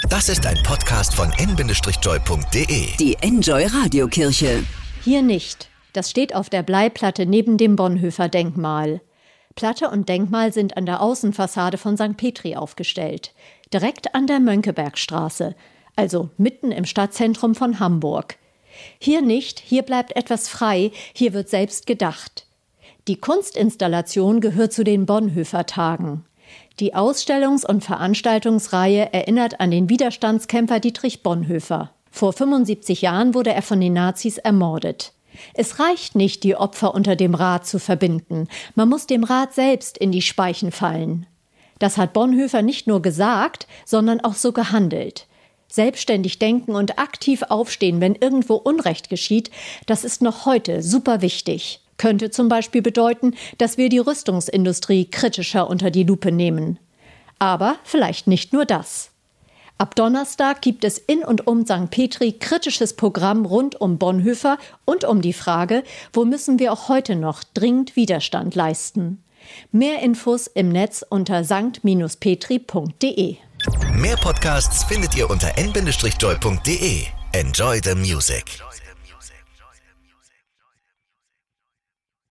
Das ist ein Podcast von n-joy.de. Die Enjoy Radiokirche. Hier nicht. Das steht auf der Bleiplatte neben dem Bonhoeffer-Denkmal. Platte und Denkmal sind an der Außenfassade von St. Petri aufgestellt. Direkt an der Mönckebergstraße, also mitten im Stadtzentrum von Hamburg. Hier nicht, hier bleibt etwas frei, hier wird selbst gedacht. Die Kunstinstallation gehört zu den Bonhoeffer-Tagen. Die Ausstellungs- und Veranstaltungsreihe erinnert an den Widerstandskämpfer Dietrich Bonhoeffer. Vor 75 Jahren wurde er von den Nazis ermordet. Es reicht nicht, die Opfer unter dem Rad zu verbinden. Man muss dem Rad selbst in die Speichen fallen. Das hat Bonhoeffer nicht nur gesagt, sondern auch so gehandelt. Selbstständig denken und aktiv aufstehen, wenn irgendwo Unrecht geschieht, das ist noch heute super wichtig. Könnte zum Beispiel bedeuten, dass wir die Rüstungsindustrie kritischer unter die Lupe nehmen. Aber vielleicht nicht nur das. Ab Donnerstag gibt es in und um St. Petri kritisches Programm rund um Bonhoeffer und um die Frage, wo müssen wir auch heute noch dringend Widerstand leisten. Mehr Infos im Netz unter st-petri.de. Mehr Podcasts findet ihr unter n-joy.de. Enjoy the music.